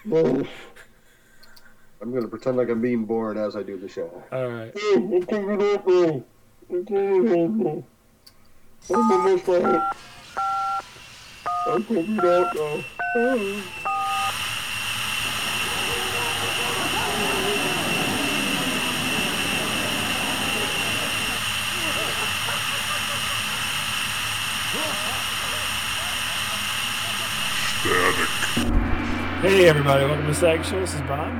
No. I'm going to pretend like I'm being bored as I do the show. All right. I'm coming up now. I'm coming up now. I'm almost out. I'm coming out now. Hey, everybody. Welcome to Sag Show. This is Bob.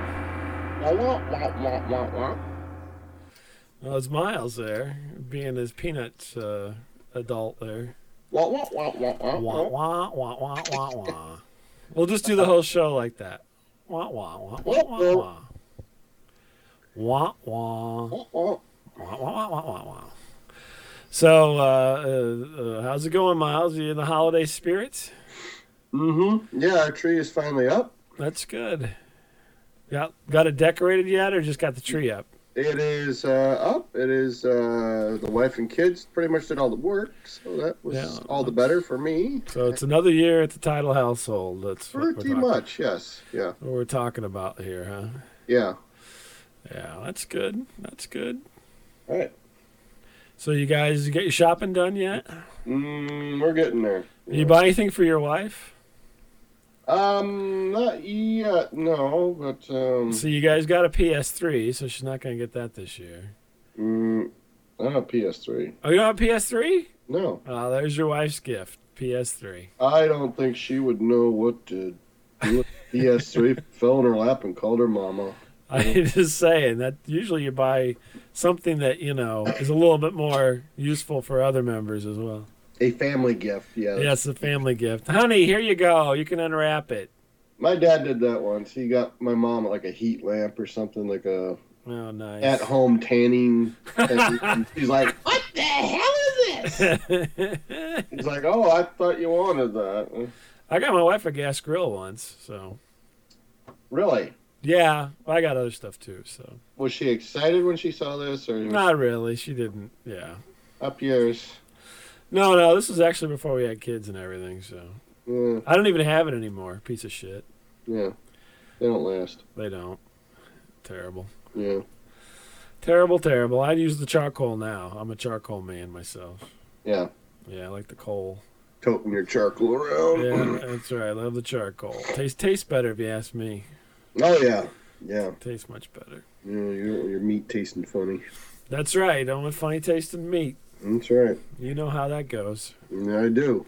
Well, it's Miles there, being his Peanuts adult there. Wah, wah, wah, wah, wah. We'll just do the whole show like that. Wah, wah, wah, wah, wah, wah. Wah, wah. Wah, wah, wah, wah, wah, wah. So, how's it going, Miles? Are you in the holiday spirits? Mm-hmm. Yeah, our tree is finally up. That's good. Got it decorated yet, or just got the tree up? It is up. It is the wife and kids pretty much did all the work, so that was all the better for me. So it's another year at the Title household. That's pretty much, yes. Yeah. What we're talking about here, huh? Yeah. Yeah, that's good. That's good. All right. So you guys get your shopping done yet? We're getting there. Did you buy anything for your wife? Not yet, no, but So you guys got a PS3, so she's not going to get that this year. I have a PS3. Oh, you don't have a PS3? No. Oh, there's your wife's gift, PS3. I don't think she would know what to do with PS3. Fell in her lap and called her mama. I'm just saying that usually you buy something that, is a little bit more useful for other members as well. A family gift, yes. Yes, a family gift. Honey, here you go. You can unwrap it. My dad did that once. He got my mom like a heat lamp or something, like a at-home tanning thing. He's like, what the hell is this? He's like, oh, I thought you wanted that. I got my wife a gas grill once, so. Really? Yeah, I got other stuff too, so. Was she excited when she saw this? Or Not really. She didn't, Up yours. No, this was actually before we had kids and everything, so. Yeah. I don't even have it anymore, piece of shit. Yeah. They don't last. They don't. Terrible. Yeah. Terrible. I'd use the charcoal now. I'm a charcoal man myself. Yeah. Yeah, I like the coal. Toting your charcoal around. Yeah, that's right. I love the charcoal. Tastes better if you ask me. Oh, yeah. Yeah. Tastes much better. Yeah, you don't want your meat tasting funny. That's right. Don't want funny tasting meat. That's right. You know how that goes. Yeah, I do.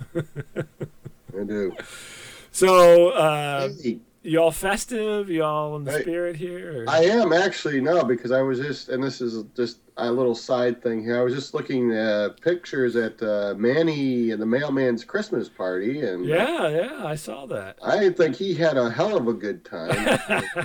I do. So, you all festive? You all in the spirit here? Or? I am actually, no, because I was just, and this is just a little side thing here. I was just looking at pictures at Manny and the mailman's Christmas party. And Yeah, I saw that. I think he had a hell of a good time.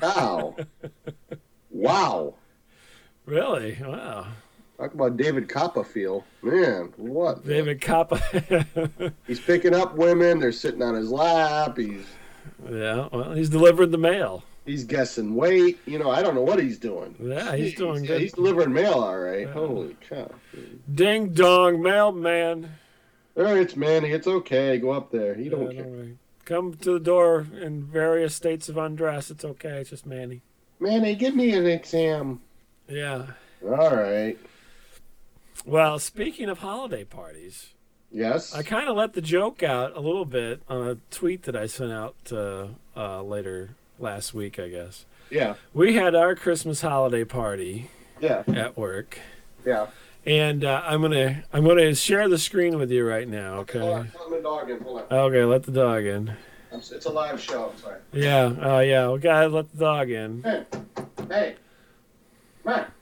Wow. Really? Wow. Talk about David Copperfield. Man, what? David Coppa. He's picking up women. They're sitting on his lap. He's delivering the mail. He's guessing weight. I don't know what he's doing. Yeah, he's doing good. He's delivering mail all right. Holy cow. Ding dong, mailman. All right, it's Manny. It's okay. Go up there. He don't care. Right. Come to the door in various states of undress. It's okay. It's just Manny. Manny, give me an exam. Yeah. All right. Well, speaking of holiday parties. Yes. I kind of let the joke out a little bit on a tweet that I sent out later last week, I guess. Yeah. We had our Christmas holiday party. Yeah. At work. Yeah. And I'm gonna share the screen with you right now. Okay. Hold on. Let the dog in. Hold on. Okay, let the dog in. It's a live show. I'm sorry. Yeah. Oh yeah. We gotta let the dog in. Hey. Come on.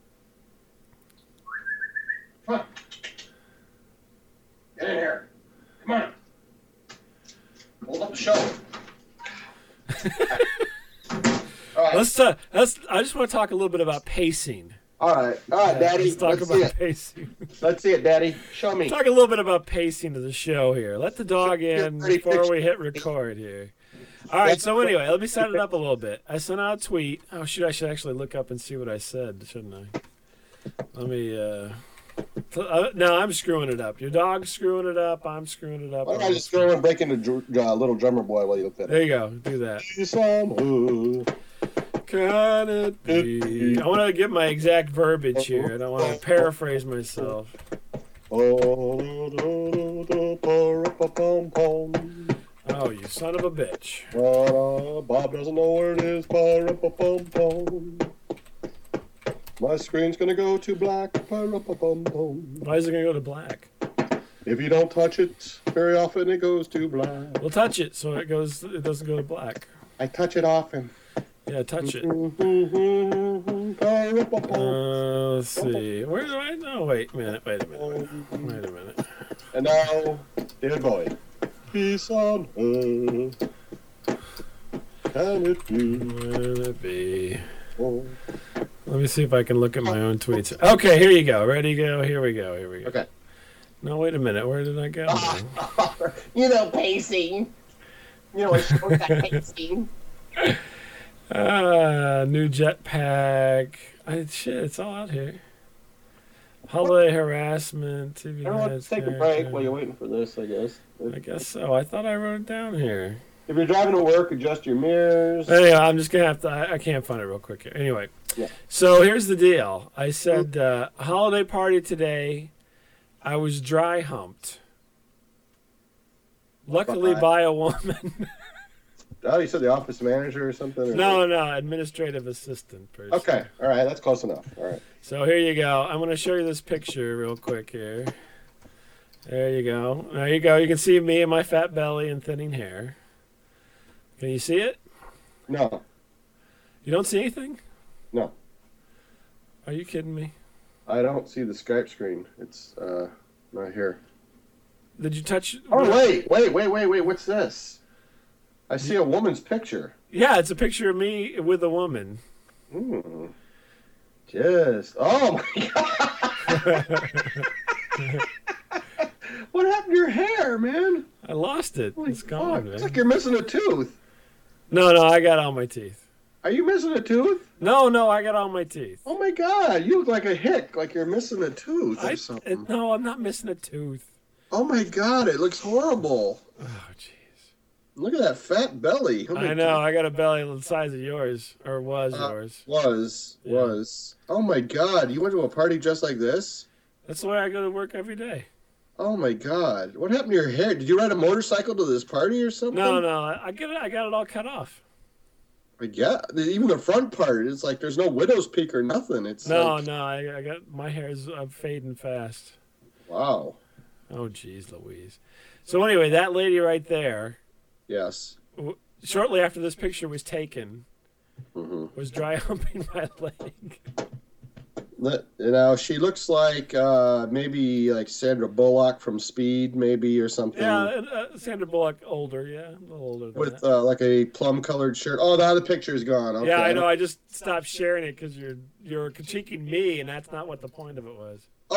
Come on. Get in here. Come on. Hold up the show. All right. I just want to talk a little bit about pacing. All right, Daddy. Let's talk about pacing. Let's see it, Daddy. Show me. Talk a little bit about pacing to the show here. Let the dog in before we hit record here. All right, so anyway, let me set it up a little bit. I sent out a tweet. Oh, shoot, I should actually look up and see what I said, shouldn't I? Let me No, I'm screwing it up. Your dog's screwing it up. I'm screwing it up. Why don't I just go and break into Little Drummer Boy while you look at it? There you go. Do that. Can it be? I want to get my exact verbiage here. I don't want to paraphrase myself. Oh, you son of a bitch. Bob doesn't know where it is. My screen's going to go to black. Why is it going to go to black? If you don't touch it very often, it goes to black. We'll touch it so it doesn't go to black. I touch it often. Yeah, touch it. Let's see. Where do I know? Wait a minute. And now, David Bowie. Peace on earth. Can it be? Will it be? Oh. Let me see if I can look at my own tweets. Okay, here you go. Ready, go? Here we go. Okay. No, wait a minute. Where did I go? Pacing. Pacing. New jetpack. It's all out here. Holiday harassment. TV Everyone take a break while you're waiting for this, I guess. I guess so. I thought I wrote it down here. If you're driving to work, adjust your mirrors. Anyway, I'm just going to have to... I can't find it real quick here. Anyway. Yeah. So here's the deal. I said, holiday party today. I was dry humped. Luckily by a woman. Oh, you said the office manager or something? Or no, administrative assistant person. Okay, all right, that's close enough. All right. So here you go. I'm going to show you this picture real quick here. There you go. There you go. You can see me and my fat belly and thinning hair. Can you see it? No. You don't see anything? No. Are you kidding me? I don't see the Skype screen. It's not here. Did you touch... Oh, wait. What's this? I see a woman's picture. Yeah, it's a picture of me with a woman. Just... Oh, my God. What happened to your hair, man? I lost it. It's gone, man. It's like you're missing a tooth. No, I got all my teeth. Are you missing a tooth? No, I got all my teeth. Oh, my God. You look like a hick, like you're missing a tooth or something. No, I'm not missing a tooth. Oh, my God. It looks horrible. Oh, jeez. Look at that fat belly. I know. I got a belly the size of yours, or was yours. Was. Oh, my God. You went to a party just like this? That's the way I go to work every day. Oh, my God. What happened to your hair? Did you ride a motorcycle to this party or something? No. I got it all cut off. Yeah, even the front part, it's like there's no widow's peak or nothing. It's no. I got my hair's fading fast. Wow. Oh, geez, Louise. So anyway, that lady right there. Yes. Shortly after this picture was taken, was dry humping my leg. She looks like maybe like Sandra Bullock from Speed, maybe, or something. Yeah, Sandra Bullock, older, a little older than with like a plum-colored shirt. Oh, now the picture's gone. Okay. Yeah, I know. I just stopped sharing it because you're critiquing me, and that's not what the point of it was.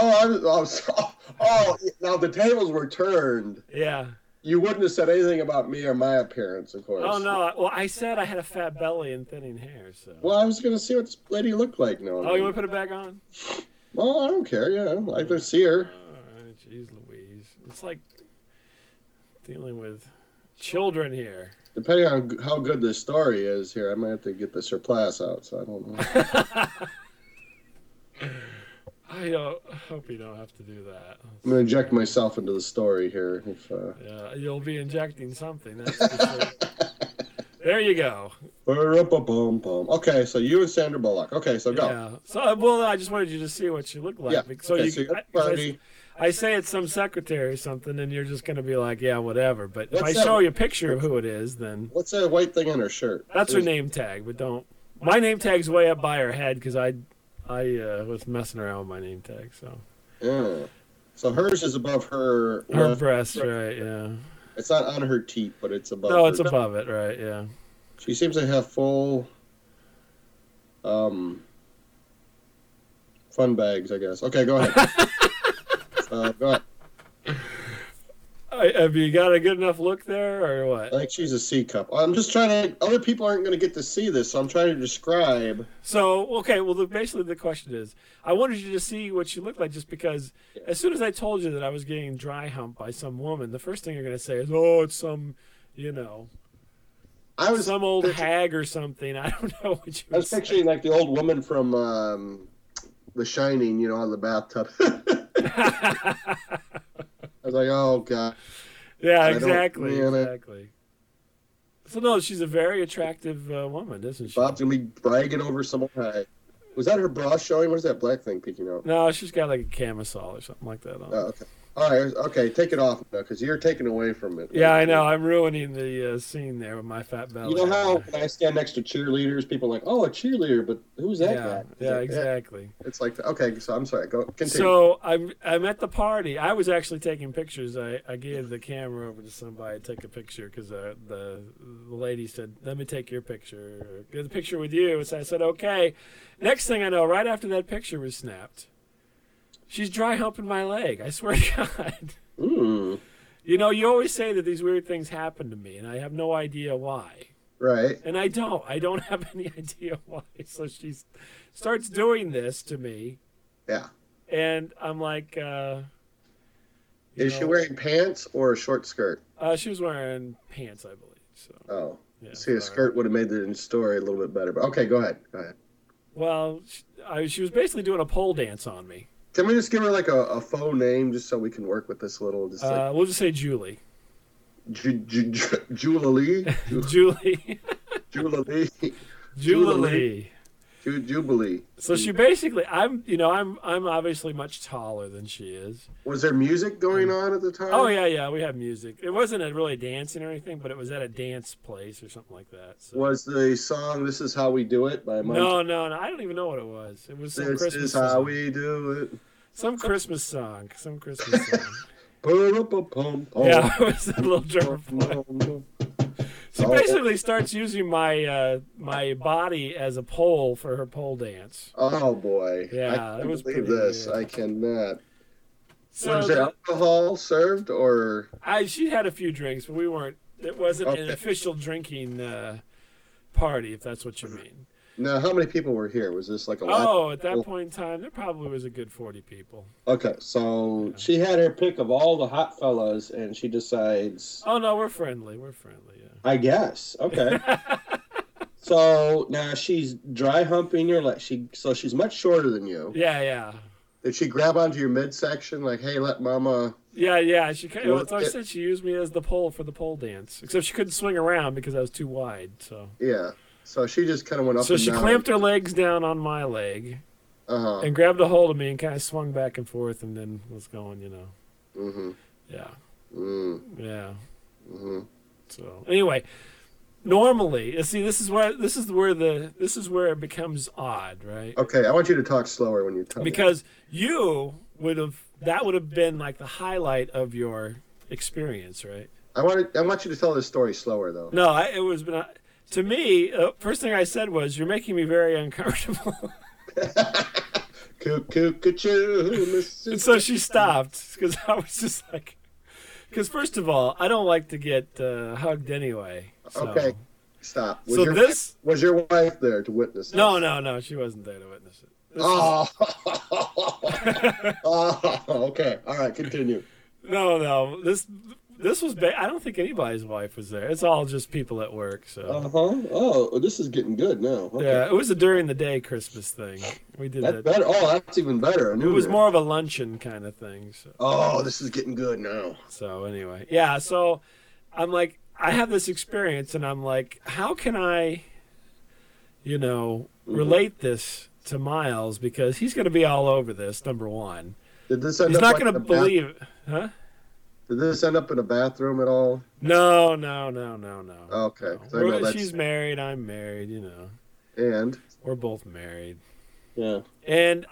Now the tables were turned. Yeah. You wouldn't have said anything about me or my appearance, of course. Oh, no. Well, I said I had a fat belly and thinning hair, so... Well, I was going to see what this lady looked like now. Oh, you want to put it back on? Well, I don't care, yeah. I can see her. Oh, jeez Louise. It's like dealing with children here. Depending on how good this story is here, I might have to get the surplus out, so I don't know. I hope you don't have to do that. I'm going to inject myself into the story here. Yeah, you'll be injecting something. That's for sure. There you go. Okay, so you and Sandra Bullock. Okay, so go. Yeah. So, well, I just wanted you to see what she looked like. Yeah. So, okay, I say it's some secretary or something, and you're just going to be like, yeah, whatever. But if I show you a picture of who it is, then... What's that white thing on her shirt? That's her name tag, but don't... My name tag's way up by her head because I was messing around with my name tag, so... Yeah. So hers is above her... Her breast, right, yeah. It's not on her teeth, but it's above No, it's above it, right, yeah. She seems to have full... fun bags, I guess. Okay, go ahead. Go ahead. Have you got a good enough look there, or what? I think she's a C cup. I'm just trying to. Other people aren't going to get to see this, so I'm trying to describe. So okay, well, basically the question is, I wanted you to see what she looked like, just because as soon as I told you that I was getting dry humped by some woman, the first thing you're going to say is, "Oh, it's some, some old hag or something." I don't know what you. I was picturing like the old woman from The Shining, on the bathtub. I was like, oh, God. Yeah, exactly. So, no, she's a very attractive woman, isn't she? Bob's going to be bragging over someone. Was that her bra showing? What is that black thing peeking out? No, she's got like a camisole or something like that on. Oh, okay. All right, okay, take it off now, because you're taking away from it. Yeah, I know. I'm ruining the scene there with my fat belly. You know how when I stand next to cheerleaders, people are like, oh, a chearleader, but who's that guy? Yeah, exactly. It's like, okay, so I'm sorry, continue. So I'm at the party. I was actually taking pictures. I gave the camera over to somebody to take a picture, because the lady said, let me take your picture. Get the picture with you. So I said, okay. Next thing I know, right after that picture was snapped, she's dry humping my leg. I swear to God. Mm. You always say that these weird things happen to me, and I have no idea why. Right. And I don't. I don't have any idea why. So she starts doing this to me. Yeah. And I'm like, is she wearing pants or a short skirt? She was wearing pants, I believe. So. Oh. Yeah, see, a skirt would have made the story a little bit better. But okay, go ahead. Well, she was basically doing a pole dance on me. Can we just give her like a faux name just so we can work with this a little? We'll just say Julie. Julie? Julie. Julie. Jubilee. Jubilee. So she basically, I'm obviously much taller than she is. Was there music going on at the time? Oh yeah, we had music. It wasn't really dancing or anything, but it was at a dance place or something like that. So. Was the song "This Is How We Do It" by Mike? No, I don't even know what it was. It was some Christmas song. This is how we do it. Some Christmas song. Yeah, it was a little drum. She basically starts using my body as a pole for her pole dance. Oh boy! Yeah, it was believe this. Weird. I cannot. So was there alcohol served, or? She had a few drinks, but we weren't. It wasn't an official drinking party, if that's what you mean. Now, how many people were here? Was this like a lot? Oh, at that point in time, there probably was a good 40 people. Okay, so she had her pick of all the hot fellas, and she decides. Oh no, we're friendly. Yeah. I guess. Okay. So now she's dry humping your leg. So she's much shorter than you. Yeah. Did she grab onto your midsection like, "Hey, let Mama"? Yeah. She. So I said she used me as the pole for the pole dance, except she couldn't swing around because I was too wide. So. Yeah. So she just kind of went up. So she clamped her legs down on my leg, and grabbed a hold of me and kind of swung back and forth, and then was going, Mm-hmm. Yeah. Mm. Yeah. Mm-hmm. So anyway, normally, see, this is where it becomes odd, right? Okay, I want you to talk slower when you tell me. Because that would have been like the highlight of your experience, right? I want you to tell this story slower though. No, it was. To me, first thing I said was, "You're making me very uncomfortable." And so she stopped, because I was just like, because first of all, I don't like to get hugged anyway. So. Okay, stop. Was your wife there to witness this? No, she wasn't there to witness it. Oh, okay. All right, continue. No, this was I don't think anybody's wife was there. It's all just people at work. So. Oh, this is getting good now. Okay. Yeah, it was a during the day Christmas thing. We did that. Better. Oh, that's even better. It was more of a luncheon kind of thing. So. Oh, this is getting good now. So anyway, yeah. So I'm like, I have this experience, and I'm like, how can I, relate this to Miles, because he's going to be all over this. Number one, he's not going to believe it, huh? Did this end up in a bathroom at all? No. Okay. No. She's married. I'm married, And? We're both married. Yeah. And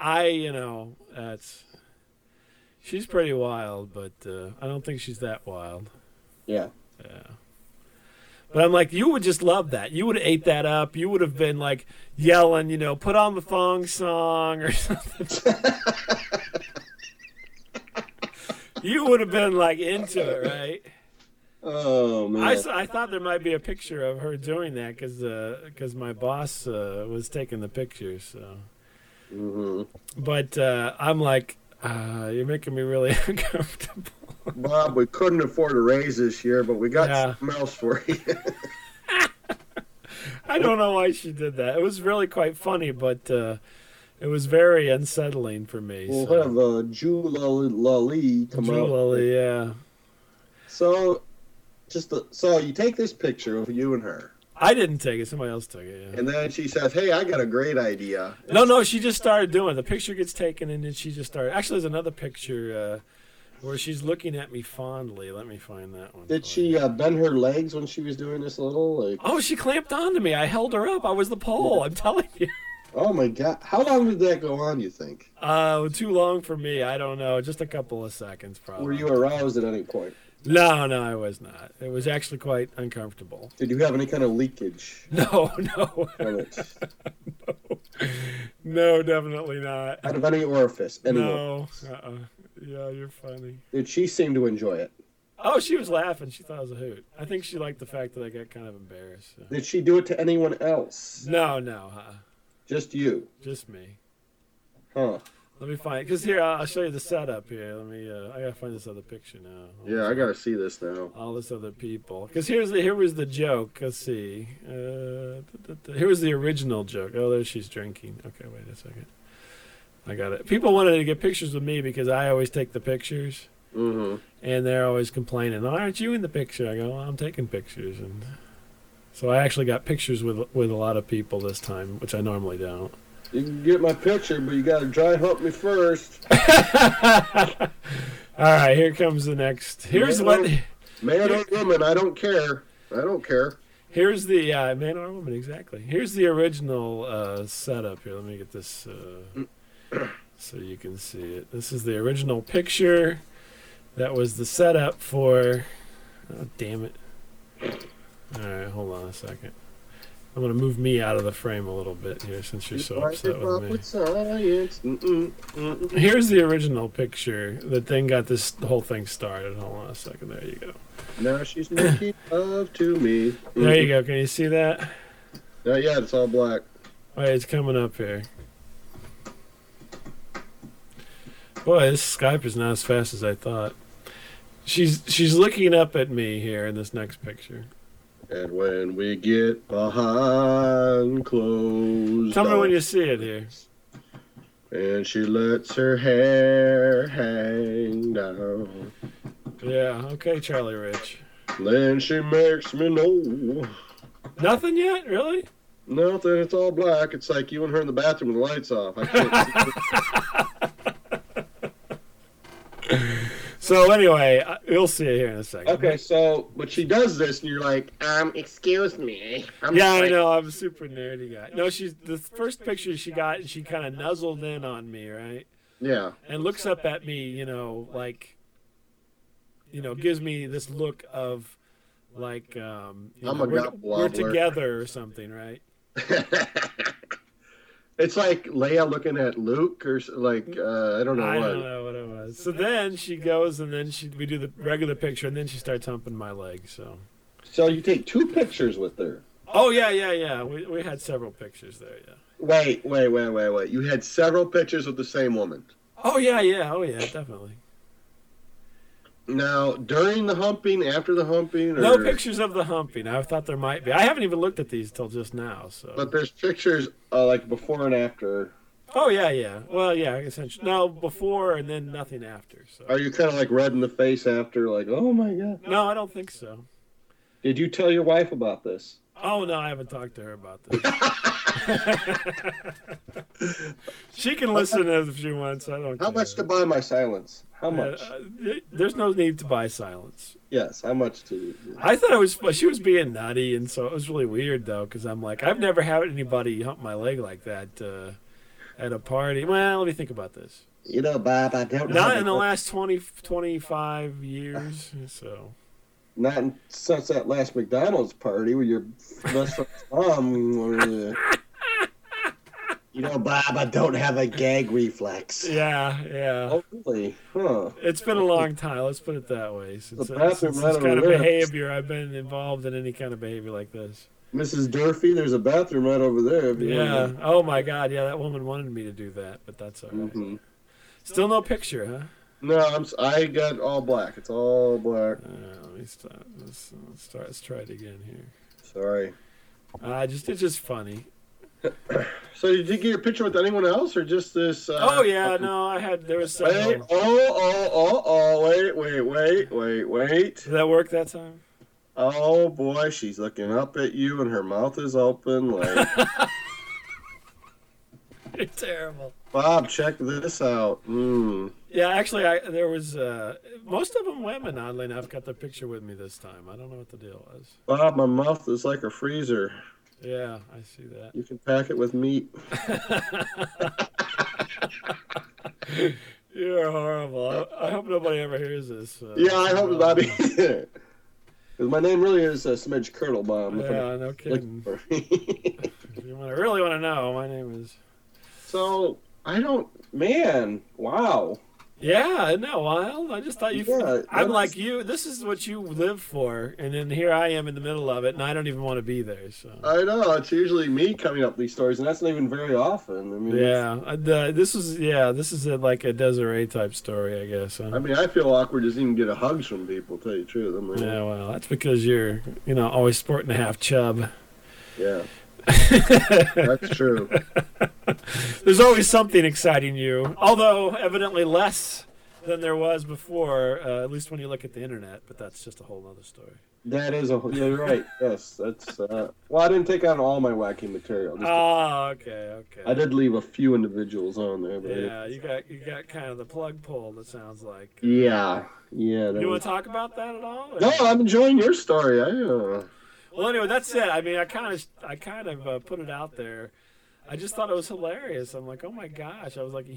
she's pretty wild, but I don't think she's that wild. Yeah. But I'm like, you would just love that. You would have ate that up. You would have been like yelling, put on the thong song or something. You would have been like into it, right? Oh man! I thought there might be a picture of her doing that because my boss was taking the pictures. So, but I'm like, you're making me really uncomfortable. Bob, we couldn't afford a raise this year, but we got something else for you. I don't know why she did that. It was really quite funny, but it was very unsettling for me. We'll have Julie come out. Julie, yeah. So, so you take this picture of you and her. I didn't take it. Somebody else took it, yeah. And then she says, hey, I got a great idea. No, she just started doing it. The picture gets taken, and then she just started. Actually, there's another picture where she's looking at me fondly. Let me find that one. Did she bend her legs when she was doing this little? Like... Oh, she clamped onto me. I held her up. I was the pole. I'm telling you. Oh, my God. How long did that go on, you think? Too long for me. I don't know. Just a couple of seconds, probably. Were you aroused at any point? No, I was not. It was actually quite uncomfortable. Did you have any kind of leakage? No. No, definitely not. Out of any orifice? No. Yeah, you're funny. Did she seem to enjoy it? Oh, she was laughing. She thought it was a hoot. I think she liked the fact that I got kind of embarrassed. So. Did she do it to anyone else? No. Just you? Just me. Huh. Let me find, because here, I'll show you the setup here. I gotta find this other picture now. Yeah, I gotta see this now. All this other people. Because here was the joke. Let's see. Here was the original joke. Oh, there she's drinking. Okay, wait a second. I got it. People wanted to get pictures with me because I always take the pictures. Mm-hmm. And they're always complaining, "Why aren't you in the picture?" I go, "Well, I'm taking pictures." And so I actually got pictures with a lot of people this time, which I normally don't. You can get my picture, but you got to dry hump me first. All right, here comes the next. Here's man or woman, I don't care. Here's the man or woman, exactly. Here's the original setup here. Let me get this so you can see it. This is the original picture. That was the setup for. Oh, damn it! All right, hold on a second. I'm going to move me out of the frame a little bit here since you're so upset with me. Here's the original picture that then got this whole thing started. Hold on a second. There you go. Now she's making love to me. There you go. Can you see that? Not yet. It's all black. Wait, it's coming up here. Boy, this Skype is not as fast as I thought. She's looking up at me here in this next picture. And when we get behind closed Tell me when you see it here. And she lets her hair hang down. Yeah, okay, Charlie Rich. Then she makes me know. Nothing yet? Really? Nothing. It's all black. It's like you and her in the bathroom with the lights off. I can't see. So anyway, you'll see it here in a second. Okay, so but she does this, and you're like, excuse me. I know. I'm a super nerdy guy. No, the first picture she got, and she kind of nuzzled in on me, right? Yeah. And looks up at me, like, gives me this look of, like, we're together or something, right? It's like Leia looking at Luke, or like I don't know. I don't know what it was. So then she goes, and then we do the regular picture, and then she starts humping my leg. So you take 2 pictures with her. Oh yeah. We had several pictures there. Yeah. Wait. You had several pictures with the same woman. Oh yeah. Oh yeah, definitely. Now, during the humping, after the humping? Or... No pictures of the humping. I thought there might be. I haven't even looked at these till just now. So. But there's pictures like before and after. Oh, yeah. Well, yeah, essentially. No, before and then nothing after. So. Are you kind of like red in the face after, like, oh, my God? No, I don't think so. Did you tell your wife about this? Oh, no, I haven't talked to her about this. She can listen if she wants. I don't care. How much to buy my silence? How much? There's no need to buy silence. Yes, how much to... I thought she was being nutty, and so it was really weird, though, because I'm like, I've never had anybody hump my leg like that at a party. Well, let me think about this. Bob, I don't know. Not in the last 20, 25 years, so... Not since that last McDonald's party where your best friend's mom... You know, Bob, I don't have a gag reflex. Yeah, yeah. Oh, really? Huh. It's been a long time. Let's put it that way. Since The this bathroom right kind of over there. behavior, I've been involved in any kind of behavior like this. Mrs. Durfee, there's a bathroom right over there. If you Yeah. want to... Oh my God. Yeah, that woman wanted me to do that, but that's all right. Mm-hmm. Still no picture, huh? No, I got all black. It's all black. Let me start. Let's try it again here. Sorry. It's just funny. So did you get a picture with anyone else, or just this? Oh yeah, no, there was several. Wait, wait. Did that work that time? Oh boy, she's looking up at you, and her mouth is open like. You're terrible. Bob, check this out. Yeah, actually, there was most of them women. Oddly enough, got the picture with me this time. I don't know what the deal was. Bob, my mouth is like a freezer. Yeah, I see that. You can pack it with meat. You're horrible. I hope nobody ever hears this. Yeah, I hope not either. Because my name really is Smidge Kirtlbaum. Yeah, no kidding. If you really want to know, my name is... So, man, wow. Yeah, isn't that wild? I just thought I'm like you. This is what you live for, and then here I am in the middle of it, and I don't even want to be there. So I know it's usually me coming up with these stories, and that's not even very often. I mean, this is like a Desiree type story, I guess. Huh? I mean, I feel awkward just even get a hugs from people. To tell you the truth. I mean, yeah, well, that's because you're always sporting a half chub. Yeah. That's true. There's always something exciting you, although evidently less than there was before, at least when you look at the internet, but that's just a whole other story. That is you're right. Yes, that's well, I didn't take on all my wacky material. Okay. I did leave a few individuals on there. But yeah, you got kind of the plug pull, it sounds like. Yeah. You want to talk about that at all? Or? No, I'm enjoying your story. Well, anyway, that's it. I mean, I kind of put it out there. I just thought it was hilarious. I'm like, oh my gosh! I was like the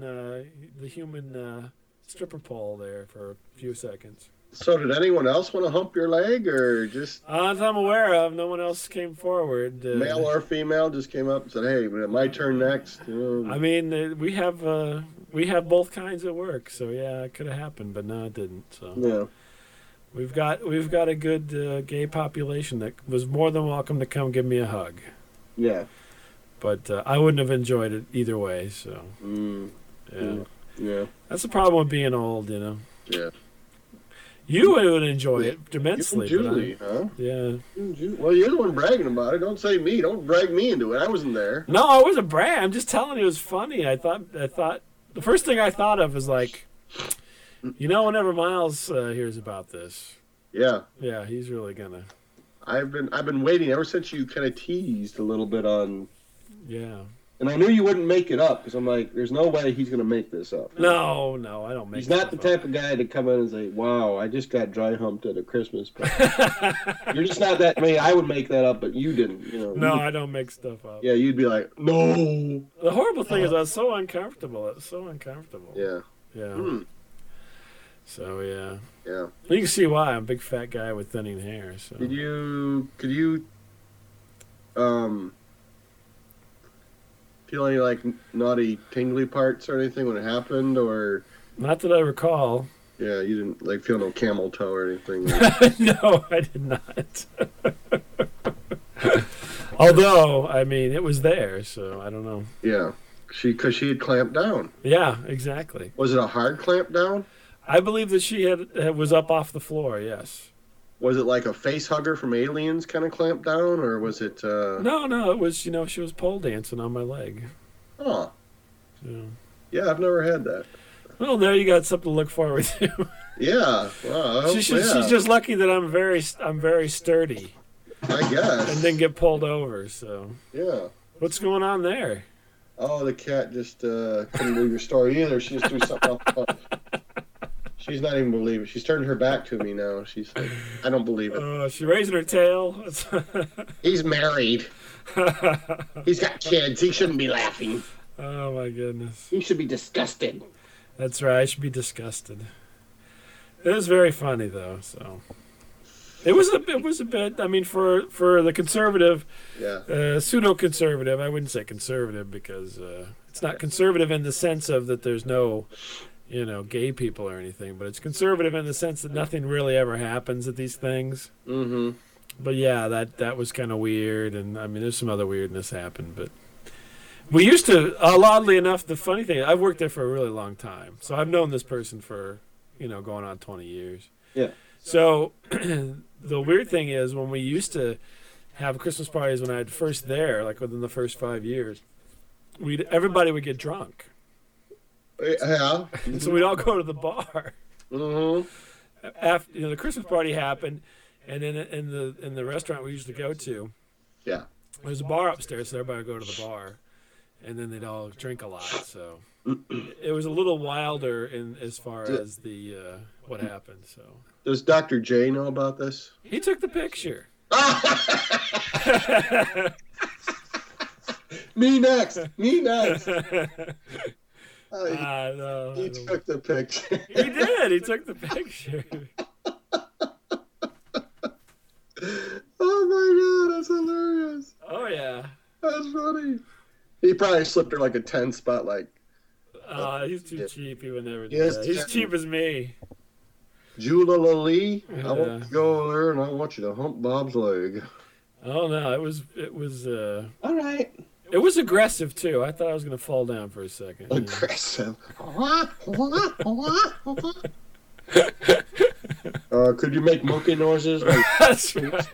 human stripper pole there for a few seconds. So, did anyone else want to hump your leg, or just? As I'm aware of, no one else came forward. Male or female just came up and said, "Hey, my turn next." I mean, we have both kinds of work, so yeah, it could have happened, but no, it didn't. So yeah. We've got a good gay population that was more than welcome to come give me a hug. Yeah. But I wouldn't have enjoyed it either way. So. Yeah. That's the problem with being old, Yeah. You would enjoy it immensely. You and Julie, huh? Yeah. Well, you're the one bragging about it. Don't say me. Don't drag me into it. I wasn't there. No, I wasn't bragging. I'm just telling you it was funny. I thought the first thing I thought of was like. Whenever Miles hears about this, yeah, he's really gonna. I've been waiting ever since you kind of teased a little bit on. Yeah. And I knew you wouldn't make it up because I'm like, there's no way he's gonna make this up. No, I don't make. He's not the type of guy to come in and say, "Wow, I just got dry humped at a Christmas party." You're just not that. I mean, I would make that up, but you didn't. No, I don't make stuff up. Yeah, you'd be like, "No." The horrible thing is, I was so uncomfortable. It was so uncomfortable. Yeah. Yeah. So yeah. Yeah. You can see why I'm a big fat guy with thinning hair. So. Could you feel any like naughty tingly parts or anything when it happened, or? Not that I recall. Yeah, you didn't like feel no camel toe or anything. No, I did not. Although, I mean, it was there, so I don't know. Yeah, because she had clamped down. Yeah, exactly. Was it a hard clamp down? I believe that she was up off the floor, yes. Was it like a face hugger from Aliens kind of clamped down, or was it... No, it was, she was pole dancing on my leg. Oh. Yeah, I've never had that. Well, there you got something to look forward to. Yeah, well, she's just lucky that I'm very sturdy. I guess. And then get pulled over, so... Yeah. What's going on there? Oh, the cat just couldn't believe your story either. She just threw something off the phone. She's not even believing it. She's turned her back to me now. She's like, I don't believe it. She's raising her tail. He's married. He's got kids. He shouldn't be laughing. Oh, my goodness. He should be disgusted. That's right. I should be disgusted. It was very funny, though, so... It was a bit. I mean, for the conservative, pseudo-conservative. I wouldn't say conservative because it's not conservative in the sense of that there's no, gay people or anything. But it's conservative in the sense that nothing really ever happens at these things. Mm-hmm. But yeah, that was kind of weird, and I mean, there's some other weirdness happened, but. We used to, oddly enough, the funny thing, I've worked there for a really long time. So I've known this person for, going on 20 years. Yeah. So the weird thing is when we used to have Christmas parties when I was first there, like within the first 5 years, everybody would get drunk. Yeah. So we'd all go to the bar. Mm-hmm. After the Christmas party happened, and then in the restaurant we used to go to, there's a bar upstairs, so everybody would go to the bar. And then they'd all drink a lot, so it was a little wilder as far as the what happened. So does Dr. J know about this? He took the picture. Me next. He took the picture. He did. He took the picture. Oh my God, that's hilarious. Oh yeah, that's funny. He probably slipped her like a 10 spot, like. He's too cheap. He would never do that. He's cheap as me. Jula Lee, I want you to go over there and I want you to hump Bob's leg. Oh no, it was. All right. It was aggressive too. I thought I was going to fall down for a second. Aggressive. Could you make monkey noises? That's right.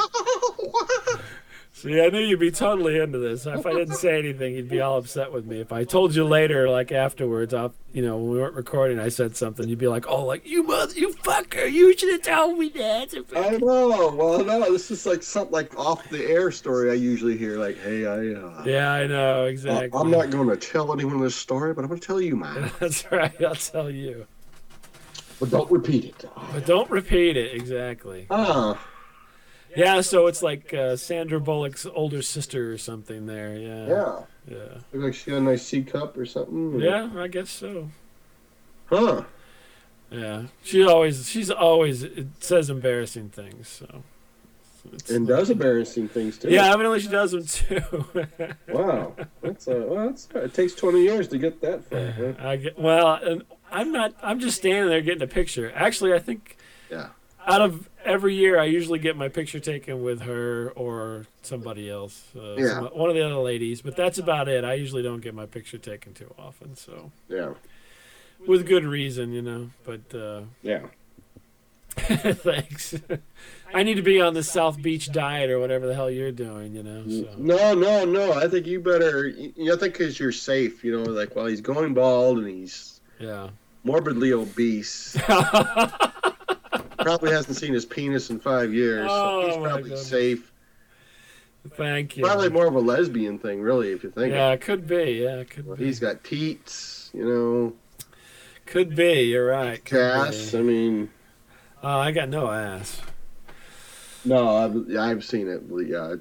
See, I knew you'd be totally into this. If I didn't say anything, you'd be all upset with me. If I told you later, like afterwards, when we weren't recording, I said something, you'd be like, "Oh, like you fucker! You should have told me that." I know. Well, no, this is like something like off the air story I usually hear. Like, hey, Yeah, I know exactly. I'm not going to tell anyone this story, but I'm going to tell you mine. That's right. I'll tell you. But don't repeat it. But don't repeat it. Exactly. Yeah, so it's like Sandra Bullock's older sister or something there. Yeah. Looks like she got a nice C cup or something. Yeah, I guess so. Huh. Yeah. She's always it says embarrassing things, so. And does embarrassing things too. Yeah, evidently she does them too. Wow. It takes 20 years to get that far. Huh? I'm just standing there getting a picture. Actually, I think out of every year, I usually get my picture taken with her or somebody else. One of the other ladies. But that's about it. I usually don't get my picture taken too often. So yeah. With good reason, But yeah. Thanks. I need to be on the South Beach diet or whatever the hell you're doing, So. No. I think you better. I think because you're safe, like while he's going bald and he's morbidly obese. Probably hasn't seen his penis in 5 years, so he's probably safe. Thank you. Probably more of a lesbian thing, really, if you think. Yeah, it could be. Yeah, it could be. He's got teats, Could be. You're right. Ass. I mean. I got no ass. No, I've seen it. Yeah,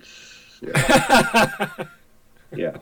yeah.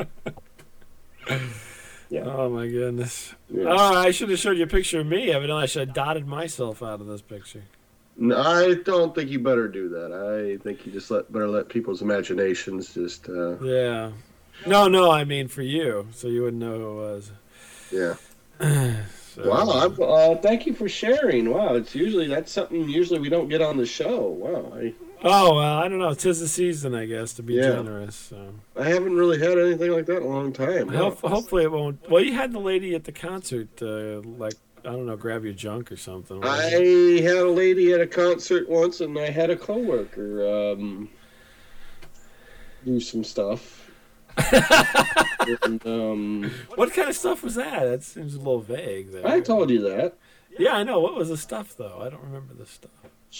Yeah. Oh my goodness. Yeah. Oh, I should have showed you a picture of me. Evidently, I should have dotted myself out of this picture. No, I don't think you better do that. I think you just better let people's imaginations just. Yeah. No. I mean for you, so you wouldn't know who it was. Yeah. Wow. Thank you for sharing. Wow. That's something usually we don't get on the show. Wow. Oh, well, I don't know. 'Tis the season, I guess, to be generous. So. I haven't really had anything like that in a long time. Hopefully it won't. Well, you had the lady at the concert, grab your junk or something. I had a lady at a concert once, and I had a coworker do some stuff. And, what kind of stuff was that? That seems a little vague. There. I told you that. Yeah, I know. What was the stuff, though? I don't remember the stuff.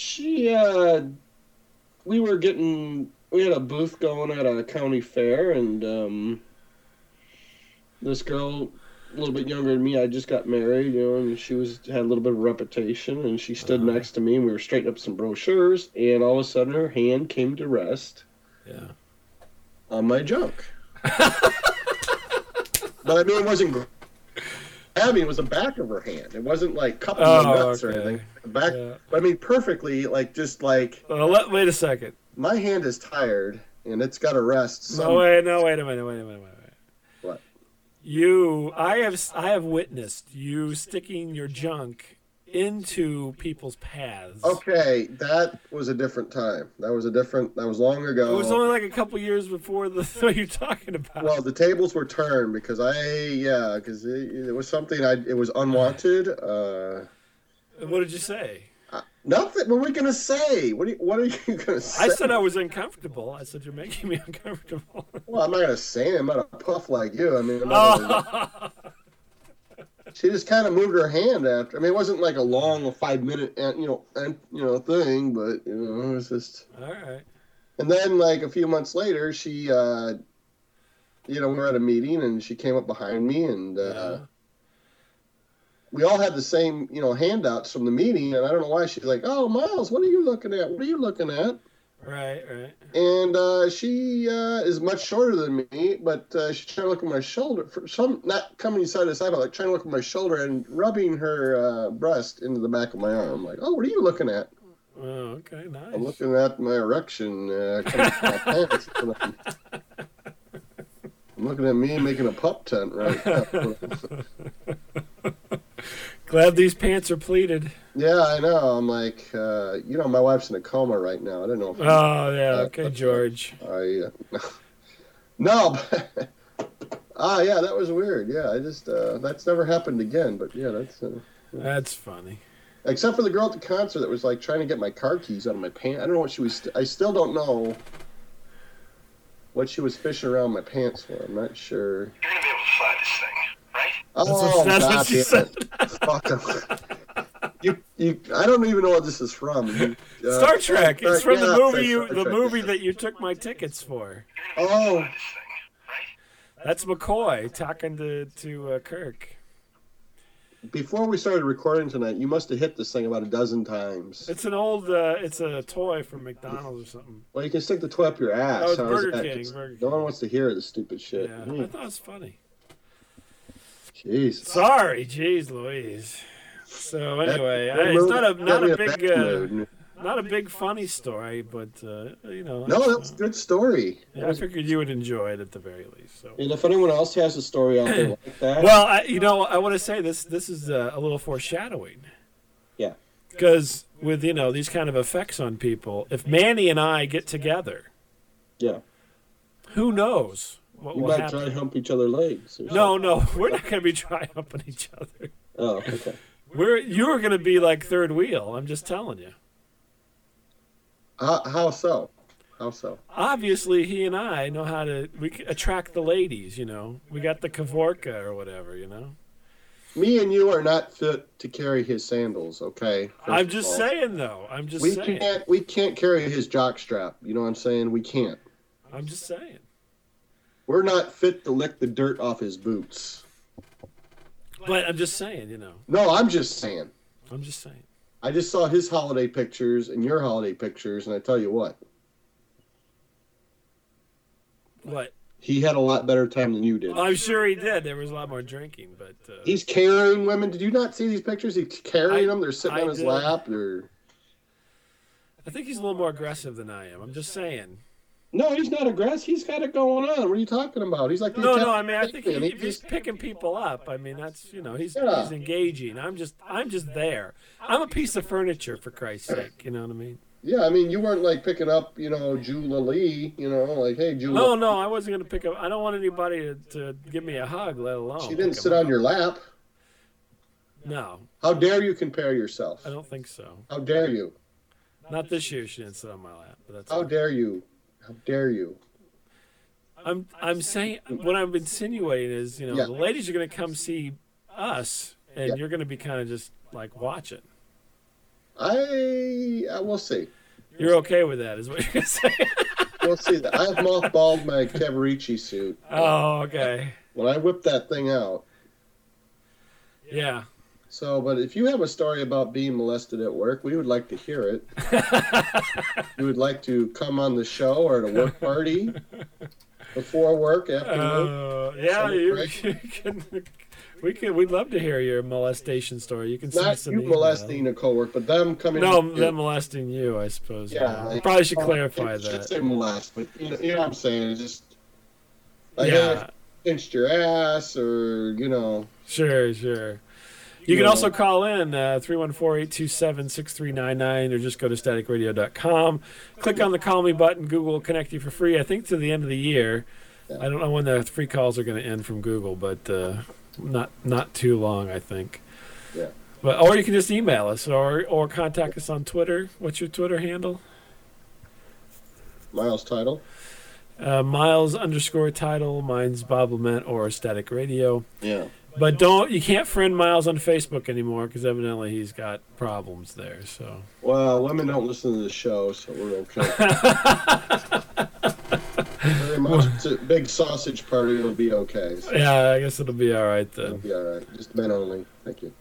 We had a booth going at a county fair, and this girl, a little bit younger than me, I just got married, and she had a little bit of reputation, and she stood next to me, and we were straightening up some brochures, and all of a sudden her hand came to rest on my junk. But I mean, it wasn't. grabbing was the back of her hand. It wasn't like cupping the nuts or anything. The back, but I mean, perfectly, like just like. Wait a second. My hand is tired, and it's got to rest. Wait a minute. What? I have witnessed you sticking your junk into people's paths. Okay, that was a different time. That was long ago. It was only like a couple years before what you're talking about. Well, the tables were turned because it was something it was unwanted. What did you say? Nothing. What are we gonna say? What are you gonna say? I said I was uncomfortable. I said you're making me uncomfortable. Well, I'm not gonna say it. I'm not a puff like you. I mean, she just kind of moved her hand after. I mean, it wasn't like a long 5-minute, thing, but it was just. All right. And then, like a few months later, she, we were at a meeting, and she came up behind me, and we all had the same, handouts from the meeting, and I don't know why she's like, "Oh, Miles, what are you looking at? What are you looking at?" Right. And she is much shorter than me, but she's trying to look at my shoulder. Not coming side to side, but like trying to look at my shoulder and rubbing her breast into the back of my arm. Like, oh, what are you looking at? Oh, okay, nice. I'm looking at my erection coming from my pants. I'm looking at me making a pup tent right now. Glad these pants are pleated. Yeah, I know. I'm like, my wife's in a coma right now. I don't know. Okay, George. No. That was weird. Yeah, I just that's never happened again. But yeah, that's funny. Except for the girl at the concert that was like trying to get my car keys out of my pants. I don't know what she was. I still don't know what she was fishing around my pants for. I'm not sure. You're gonna be able to fly this thing, right? That's what she said. Fuck 'em. I don't even know what this is from. Star Trek. It's from the movie that you took my tickets for. Oh. That's McCoy talking to Kirk. Before we started recording tonight, you must have hit this thing about a dozen times. It's an old, it's a toy from McDonald's or something. Well, you can stick the toy up your ass. Oh, it's Burger King. No one wants to hear this stupid shit. Yeah, I thought it was funny. Jeez. Sorry, jeez Louise. So anyway, it's not a big funny story, but No, that was a good story. Yeah, I figured you would enjoy it at the very least. So. And if anyone else has a story out there like that, well, I want to say this is a little foreshadowing. Yeah. Because with these kind of effects on people, if Manny and I get together, yeah, who knows what will happen? You might dry hump each other's legs. No, we're not going to be dry humping each other. Oh, okay. You're going to be like third wheel. I'm just telling you. How so? Obviously, he and I know how to attract the ladies. We got the Kavorka or whatever. Me and you are not fit to carry his sandals. Okay. I'm just saying, though. We can't carry his jock strap. You know what I'm saying? We can't. I'm just saying. We're not fit to lick the dirt off his boots. But I'm just saying, No, I'm just saying. I just saw his holiday pictures and your holiday pictures, and I tell you what. What? He had a lot better time than you did. I'm sure he did. There was a lot more drinking, but... He's carrying women. Did you not see these pictures? He's carrying them. They're sitting on his lap. I think he's a little more aggressive than I am. I'm just saying. No, he's not aggressive. He's got it going on. What are you talking about? He's like I mean, I think he's picking people up. I mean, that's he's engaging. I'm just there. I'm a piece of furniture, for Christ's sake. You know what I mean? Yeah, I mean, you weren't like picking up, Jula Lee. Like, hey, Jula. No, I wasn't gonna pick up. I don't want anybody to give me a hug, let alone. She didn't sit on your lap. No. How dare you compare yourself? I don't think so. How dare you? Not this year. She didn't sit on my lap. But that's How dare you? How dare you? I'm saying what I'm insinuating is, the ladies are going to come see us, and you're going to be kind of just like watching. We'll see. You're okay with that, is what you're going to say? We'll see. I've mothballed my Cavarici suit. Oh, okay. When I whip that thing out. Yeah. So, but if you have a story about being molested at work, we would like to hear it. You would like to come on the show or at a work party, before work, after work. Yeah, We'd love to hear your molestation story. You can send us an email. Not you molesting a coworker, but them coming. No, them molesting you, I suppose. Yeah, you probably should clarify that. I should say molest, but you know what I'm saying. It's just like, pinched your ass, or Sure. You can also call in 314-827-6399, or just go to staticradio.com. Click on the Call Me button. Google will connect you for free, I think, to the end of the year. Yeah. I don't know when the free calls are going to end from Google, but not too long, I think. Yeah. Or you can just email us or contact us on Twitter. What's your Twitter handle? Miles Title. Miles_Title. Mine's Bob Lament or Static Radio. Yeah. But you can't friend Miles on Facebook anymore because evidently he's got problems there. So. Well, women don't listen to the show, so we're okay. Very much. It's a big sausage party. It'll be okay. So. Yeah, I guess it'll be all right then. It'll be all right. Just men only. Thank you.